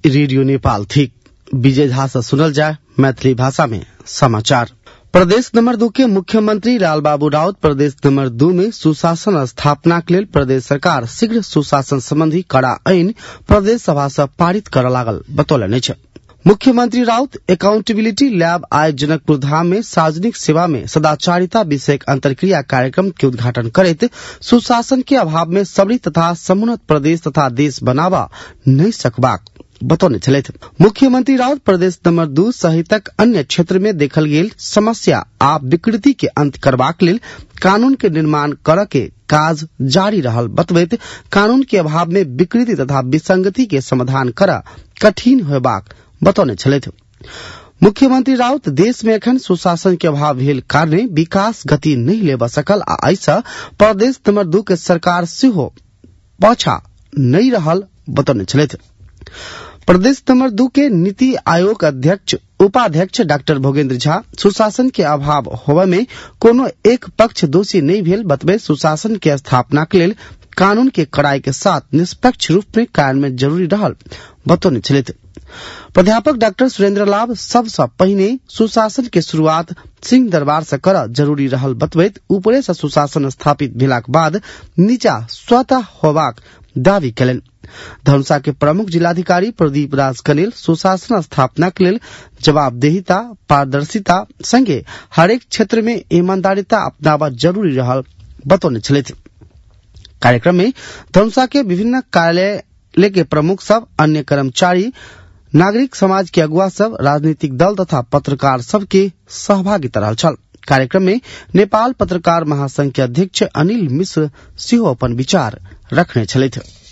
Radio Nepal थी। विजय झा से सुनल जाए मैथिली भाषा में समाचार। प्रदेश नंबर 2 के मुख्यमंत्री लालबाबू राउत प्रदेश नंबर 2 में सुशासन स्थापना के लिए प्रदेश सरकार शीघ्र सुशासन संबंधी कड़ा ऐन प्रदेश सभा से पारित कर लागल बतौलनि छ। मुख्यमंत्री राउत अकाउंटेबिलिटी लैब आज जनकपुर धाम में सार्वजनिक सेवा में सदाचारिता विषयक अंतरक्रिया कार्यक्रम के उद्घाटन करते सुशासन के अभाव में सबरी तथा समुन्नत प्रदेश तथा देश बनावा नहीं सकबाक बतौने छले। मुख्यमंत्री राउत प्रदेश नंबर 2 सहितक अन्य क्षेत्र में देखल गेल समस्या आ विकृति के अंत करबाक लेल कानून के निर्माण कर के काज जारी रहल बतबैत कानून के अभाव में विकृति तथा विसंगति के समाधान करा कठिन होबाक बतौने छले। मुख्यमंत्री राउत देश में एखन सुशासन के अभाव भेल कारणे विकास गति नहीं लेबा सकल आ ऐसा प्रदेश नंबर 2 के सरकार सेहो पाछा नहीं रहल बतौने छले। प्रदेश नंबर 2 के नीति आयोग अध्यक्ष उपाध्यक्ष डॉक्टर भोगेन्द्र झा सुशासन के अभाव होवे में कोनो एक पक्ष दोषी नहीं भेल बतबे सुशासन के स्थापना के लेल कानून के कड़ाई के साथ निष्पक्ष रूप में कार्यान्वयन जरूरी रहल बतौने छले। प्राध्यापक डॉक्टर सुरेंद्र लाभ सबसे पहिने सुशासन के शुरुआत सिंह दरबार से कर जरूरी रहल बतबैत ऊपरे से सुशासन स्थापित भेलाक बाद नीचा स्वतः होबाक दावी कलन। धनुषा के प्रमुख जिलाधिकारी प्रदीप राज कनेल सुशासन स्थापना के लिए जवाबदेहिता पारदर्शिता संगे हरेक क्षेत्र में ईमानदारिता अपनावा जरूरी रहल बतौने छले। कार्यक्रम में धनुषा के विभिन्न कार्यालय के प्रमुख सब अन्य कर्मचारी नागरिक समाज के अगुवा सब राजनीतिक दल तथा पत्रकार सब के सहभागिता रहल छल। कार्यक्रम में नेपाल पत्रकार महासंघ के अध्यक्ष अनिल मिश्र सेहो अपन विचार रखने छले।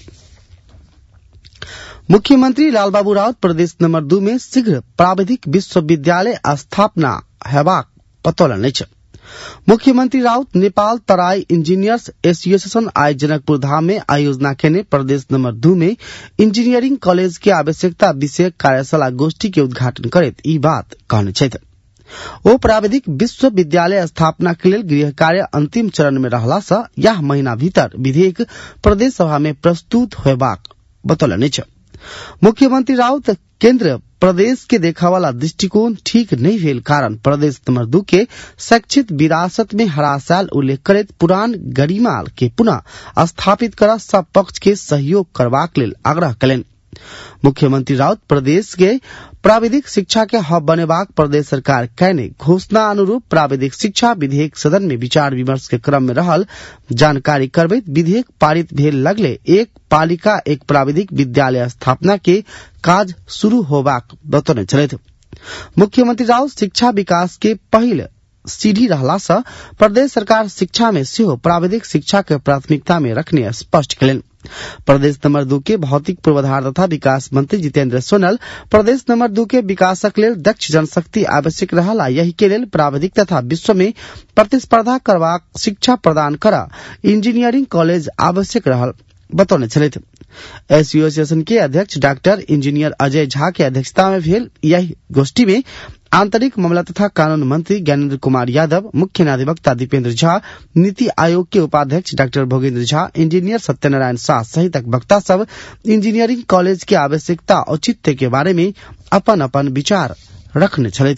मुख्यमंत्री लालबाबू राउत प्रदेश नंबर 2 में शीघ्र प्राविधिक विश्वविद्यालय स्थापना हेबाक बतौलनि छ। मुख्यमंत्री राउत नेपाल तराई इंजीनियर्स एसोसिएशन आज जनकपुर धाम में आयोजना केने प्रदेश नंबर 2 में इंजीनियरिंग कॉलेज के आवश्यकता विषय कार्यशाला गोष्ठी के उद्घाटन करत ई बात कहने छथि। ओ प्राविधिक विश्वविद्यालय स्थापना के लिए गृह कार्य अंतिम चरण में रहला से यह महीना भीतर विधेयक प्रदेश सभा में प्रस्तुत होबाक बतौलनि छ। मुख्यमंत्री राउत केंद्र प्रदेश के देखा वाला दृष्टिकोण ठीक नहीं भेल कारण प्रदेश नंबर 2 के शैक्षिक विरासत में हरासाल उल्लेख करत पुरान गरिमा के पुनः स्थापित कर सब पक्ष के सहयोग करबाक लेल आग्रह कलन। मुख्यमंत्री राउत प्रदेश के प्राविधिक शिक्षा के हब बनेबाक प्रदेश सरकार कहने घोषणा अनुरूप प्राविधिक शिक्षा विधेयक सदन में विचार विमर्श के क्रम में रहल जानकारी करबैत विधेयक पारित भेल लगले एक पालिका एक प्राविधिक विद्यालय स्थापना के काज शुरू होबाक बतौने छले। मुख्यमंत्री राउत शिक्षा विकास के पहिल सीढ़ी रहला से प्रदेश सरकार शिक्षा में सेहो प्राविधिक शिक्षा के प्राथमिकता में रखने स्पष्ट कलन। प्रदेश नंबर 2 के भौतिक पूर्वाधार तथा विकास मंत्री जितेंद्र सोनल प्रदेश नंबर 2 के विकासक लेल दक्ष जनशक्ति आवश्यक रहला यही के लेल प्राविधिक तथा विश्व में प्रतिस्पर्धा करबाक शिक्षा प्रदान करा इंजीनियरिंग कॉलेज आवश्यक रहल बतौने छले। एसोसिएशन के अध्यक्ष डॉक्टर इंजीनियर अजय झा के अध्यक्षता में भेल यही गोष्ठी में आंतरिक मामला तथा कानून मंत्री ज्ञानेन्द्र कुमार यादव मुख्य न्यायाधिवक्ता दीपेंद्र झा नीति आयोग के उपाध्यक्ष डॉक्टर भोगेन्द्र झा इंजीनियर सत्यनारायण शाह सहित वक्ता सब इंजीनियरिंग कॉलेज की आवश्यकता औचित्य के बारे में अपन अपन विचार रखने छले।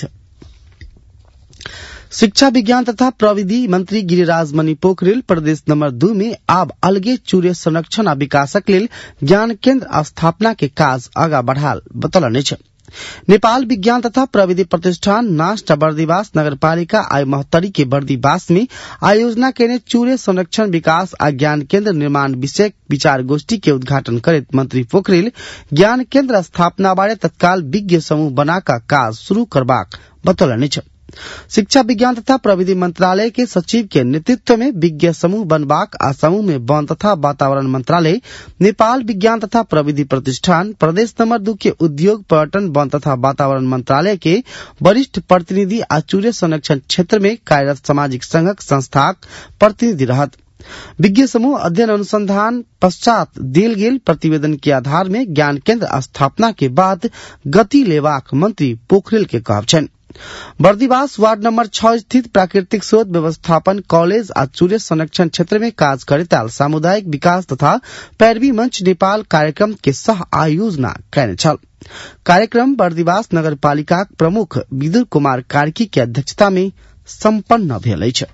शिक्षा विज्ञान तथा प्रविधि मंत्री गिरिराज मणि पोखरेल प्रदेश नंबर 2 में आब अलगे चूरे संरक्षण आ विकासक लेल ज्ञान केंद्र स्थापना के काज आगा बढ़ाल बतौलनि छ। नेपाल विज्ञान तथा प्रविधि प्रतिष्ठान नास्ट बर्दीवास नगरपालिका आई महोत्तरी के बर्दीवास में आयोजना केने चूरे संरक्षण विकास आ ज्ञान केंद्र निर्माण विषय विचार गोष्ठी के उद्घाटन करत मंत्री पोखरेल ज्ञान केंद्र स्थापना बारे तत्काल विज्ञ समूह बनाका काज शुरू करबाक बतौलनि छ। शिक्षा विज्ञान तथा प्रविधि मंत्रालय के सचिव के नेतृत्व में विज्ञ समूह बनबाक आ समूह में वन तथा वातावरण मंत्रालय नेपाल विज्ञान तथा प्रविधि प्रतिष्ठान प्रदेश नंबर 2 के उद्योग पर्यटन वन तथा वातावरण मंत्रालय के वरिष्ठ प्रतिनिधि आ चूरे संरक्षण क्षेत्र में कार्यरत सामाजिक संघक संस्थाक प्रतिनिधि रहत। विज्ञ समूह अध्ययन अनुसंधान पश्चात देल गेल प्रतिवेदन के आधार में ज्ञान केंद्र स्थापना के बाद गति लेबाक मंत्री पोखरेल के कहब छन्। बर्दिवास वार्ड नंबर 6 स्थित प्राकृतिक स्रोत व्यवस्थापन कॉलेज आ चूरे संरक्षण क्षेत्र में काज करैताल सामुदायिक विकास तथा पैरवी मंच नेपाल कार्यक्रम के सह आयोजना कयने छल। कार्यक्रम बर्दिवास नगरपालिका प्रमुख विदुर कुमार कार्की के अध्यक्षता में सम्पन्न भेल अछि।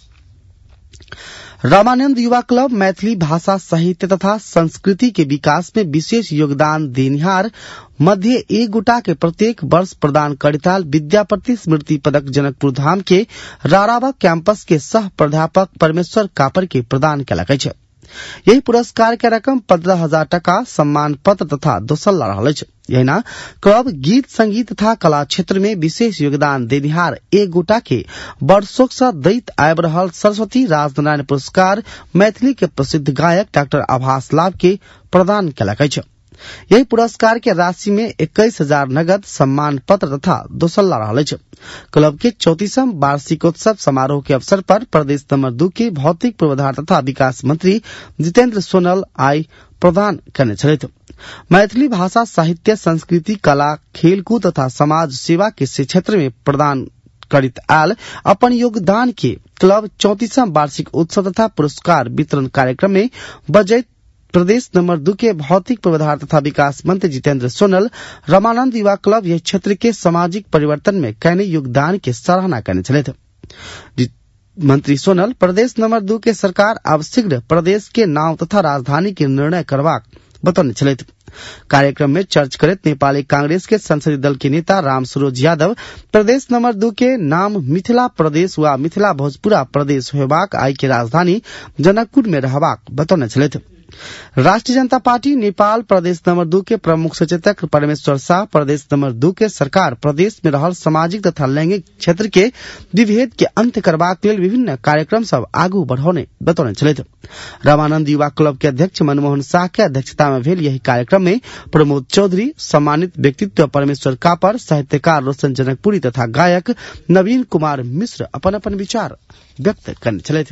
रामानंद युवा क्लब मैथिली भाषा साहित्य तथा संस्कृति के विकास में विशेष योगदान देनिहार मध्य एक गोटा के प्रत्येक वर्ष प्रदान करिताल विद्यापति स्मृति पदक जनकपुर धाम के रारावा कैंपस के सह प्राध्यापक परमेश्वर कापर के प्रदान कयलक अछि। यही पुरस्कार के रकम 15,000 टका सम्मान पत्र तथा दोसल्ला रहल अछि। यहिना क्लब गीत संगीत तथा कला क्षेत्र में विशेष योगदान देनिहार एक गोटा के वर्षों से दैत आबि रहल सरस्वती राजनारायण पुरस्कार मैथिली के प्रसिद्ध गायक डॉक्टर आभास लाभ के प्रदान कयलक अछि। यही पुरस्कार के राशि में 21,000 नगद सम्मान पत्र तथा दोसल्ला रहल अछि। क्लब के 34वां वार्षिकोत्सव समारोह के अवसर पर प्रदेश नंबर 2 के भौतिक पूर्वाधार तथा विकास मंत्री जितेंद्र सोनल आई प्रदान करने छथि। मैथिली भाषा साहित्य संस्कृति कला खेलकूद तथा समाज सेवा के क्षेत्र में प्रदान करित आल अपन योगदान के क्लब 34वां वार्षिक उत्सव तथा पुरस्कार वितरण कार्यक्रम में बजट प्रदेश नंबर 2 के भौतिक पूर्वाधार तथा विकास मंत्री जितेंद्र सोनल रामानंद युवा क्लब यह क्षेत्र के सामाजिक परिवर्तन में कयने योगदान के सराहना करने छथि। मंत्री सोनल प्रदेश नंबर 2 के सरकार अब शीघ्र प्रदेश के नाम तथा राजधानी के निर्णय करवाक बतौने छथि। कार्यक्रम में चर्च करत नेपाली कांग्रेस के संसदीय दल के नेता राम सरोज यादव प्रदेश नंबर 2 के नाम मिथिला प्रदेश व मिथिला भोजपुरा प्रदेश होबाक आई के राजधानी जनकपुर में रहबाक बतौने छथि। राष्ट्रीय जनता पार्टी नेपाल प्रदेश नंबर 2 के प्रमुख सचेतक परमेश्वर शाह प्रदेश नंबर 2 के सरकार प्रदेश में रहल सामाजिक तथा लैंगिक क्षेत्र के विभेद के अंत करबाक लेल विभिन्न कार्यक्रम सब आगू बढ़ौने बतौने छथि। रामानंद युवा क्लब के अध्यक्ष मनमोहन शाह के अध्यक्षता में भेल यही कार्यक्रम में प्रमोद चौधरी, सम्मानित व्यक्तित्व परमेश्वर कापर, साहित्यकार रोशन जनकपुरी तथा गायक नवीन कुमार मिश्र अपन अपन विचार व्यक्त करने छथि।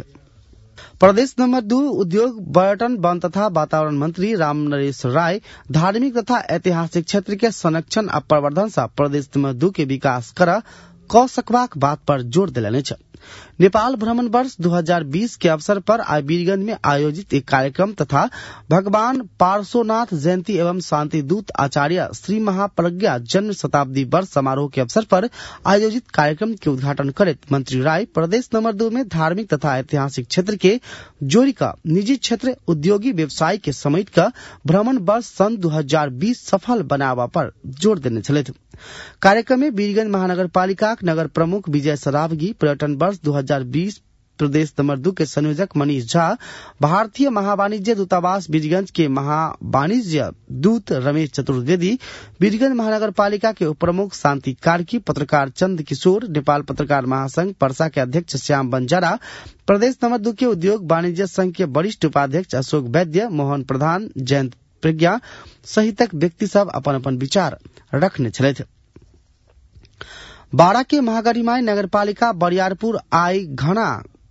प्रदेश नंबर 2 उद्योग पर्यटन वन तथा वातावरण मंत्री राम नरेश राय धार्मिक तथा ऐतिहासिक क्षेत्र के संरक्षण आ प्रवर्धन से प्रदेश नंबर 2 के विकास कर सकबाक बात पर जोर दिलने छ। नेपाल भ्रमण वर्ष 2020 के अवसर पर आज वीरगंज में आयोजित एक कार्यक्रम तथा भगवान पार्श्वनाथ जयंती एवं शांति दूत आचार्य श्री महाप्रज्ञा जन्म शताब्दी वर्ष समारोह के अवसर पर आयोजित कार्यक्रम के उद्घाटन करते मंत्री राय प्रदेश नंबर 2 में धार्मिक तथा ऐतिहासिक क्षेत्र के जोड़ी का निजी क्षेत्र उद्योगी व्यवसाय के समेट का भ्रमण वर्ष सन 2020 सफल बनावा पर जोर देने छथि। कार्यक्रम में वीरगंज महानगर पालिका नगर प्रमुख विजय सरावगी, पर्यटन वर्ष 2020 प्रदेश नंबर 2 के संयोजक मनीष झा, भारतीय महावाणिज्य दूतावास वीरगंज के महावाणिज्य दूत रमेश चतुर्वेदी, वीरगंज महानगर पालिका के उप प्रमुख शांति कार्की, पत्रकार चंद किशोर, नेपाल पत्रकार महासंघ पर्सा के अध्यक्ष श्याम बंजारा, प्रदेश नंबर 2 के उद्योग वाणिज्य संघ के वरिष्ठ उपाध्यक्ष अशोक वैद्य, मोहन प्रधान, जयंत प्रज्ञा सहितक व्यक्ति सब अपन अपन विचार रखने छथि। बारा के महागरिमाई नगरपालिका बरियारपुर आई घना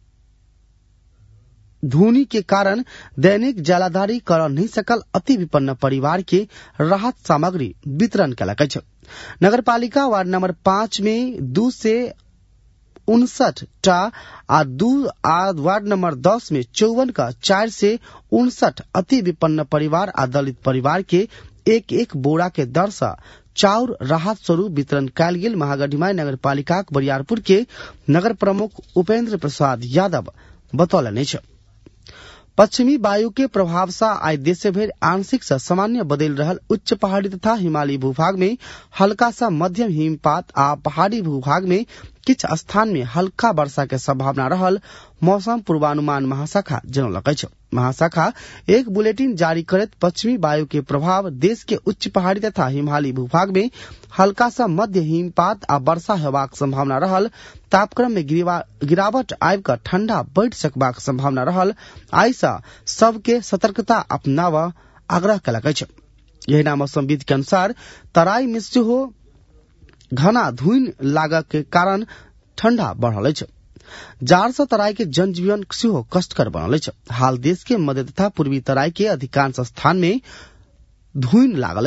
धुनी के कारण दैनिक जलाधारी कर नहीं सकल अति विपन्न परिवार के राहत सामग्री वितरण कयलक अछि। नगरपालिका वार्ड नंबर 5 में 2 से 59 टा आ वार्ड नंबर 10 में 54 का 4 से 59 अति विपन्न परिवार आ दलित परिवार के एक बोरा के दर से चाउर राहत स्वरूप वितरण कयल गेल। महागढ़िमाई नगर पालिका बरियारपुर के नगर प्रमुख उपेंद्र प्रसाद यादव बतौलनि छ। पश्चिमी वायु के प्रभाव से आज देश भर आंशिक से सामान्य बदल रहल उच्च पहाड़ी तथा हिमालयी भूभाग में हल्का सा मध्यम हिमपात आ पहाड़ी भूभाग में किछ स्थान में हल्का वर्षा के संभावना रहल मौसम पूर्वानुमान महाशाखा जनौलक अछि। महाशाखा एक बुलेटिन जारी करत पश्चिमी वायु के प्रभाव देश के उच्च पहाड़ी तथा हिमालयी भूभाग में हल्का सा मध्य हिमपात आ वर्षा हेबाक संभावना रहल, तापक्रम में गिरावट आबि क ठंडा बढ़ि सकबाक संभावना रहल, आई सा सबके सतर्कता अपनाव आग्रह कयलक अछि। यही मौसमविद के अनुसार तराई में सेहो घना धुइन लागक के कारण ठंडा बढ़ल अछि। जार से तराई के जनजीवन सेहो कष्टकर बनल अछि। हाल देश के मध्य तथा पूर्वी तराई के अधिकांश स्थान में धुइन लागल अछि।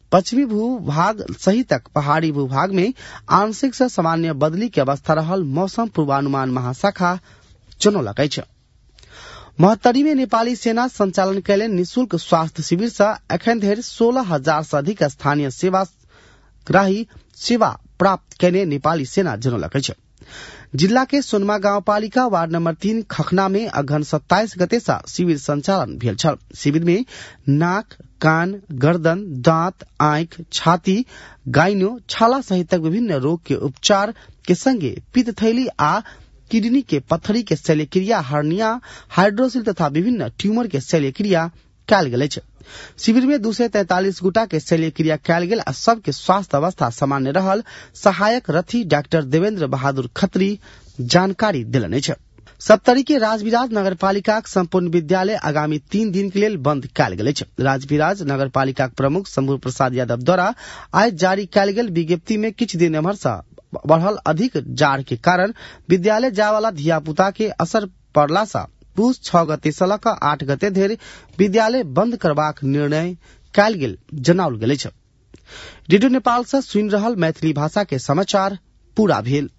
पश्चिमी भूभाग सहितक पहाड़ी भूभाग में आंशिक से सामान्य बदली के अवस्था रहल मौसम पूर्वानुमान महाशाखा जनौलक अछि। महोत्तरी में नेपाली सेना संचालन कैले निशुल्क स्वास्थ्य शिविर से एखन धरि 16,000 से अधिक स्थानीय सेवाग्राही सेवा प्राप्त कैने नेपाली सेना जनौलक अछि। जिला के सोनमा गाउँपालिका वार्ड नंबर 3 खखना में अघन 27 गते से शिविर संचालन भेल छल। शिविर में नाक, कान, गर्दन, दांत, आंख, छाती, गाइनो, छाला सहित विभिन्न रोग के उपचार के संगे पित्तथैली आ किडनी के पत्थरी के शल्यक्रिया, हर्निया, हाइड्रोसिल तथा विभिन्न ट्यूमर के शल्यक्रिया कयल गेल अछि। शिविर में 243 गोटा के शल्यक्रिया कयल गेल आ सबके स्वास्थ्य अवस्था सामान्य रहल सहायक रथी डॉक्टर देवेंद्र बहादुर खत्री जानकारी देलनि अछि। सप्तरी के राजविराज नगरपालिका संपूर्ण विद्यालय आगामी 3 दिन के लिए बंद कयल गेल अछि। राजविराज नगरपालिका प्रमुख शंभू प्रसाद यादव द्वारा आज जारी कयल गेल विज्ञप्ति में किछ दिन एम्हर से बढ़ल अधिक जाड़ के कारण विद्यालय जाय वाला धिया पुता के असर पड़ला से पूस 6 गते से लऽ 8 गते धरि विद्यालय बंद करबाक निर्णय कयल गेल जनाओल गेल अछि। रेडियो नेपाल से सुनि रहल मैथिली भाषा के समाचार पूरा भेल।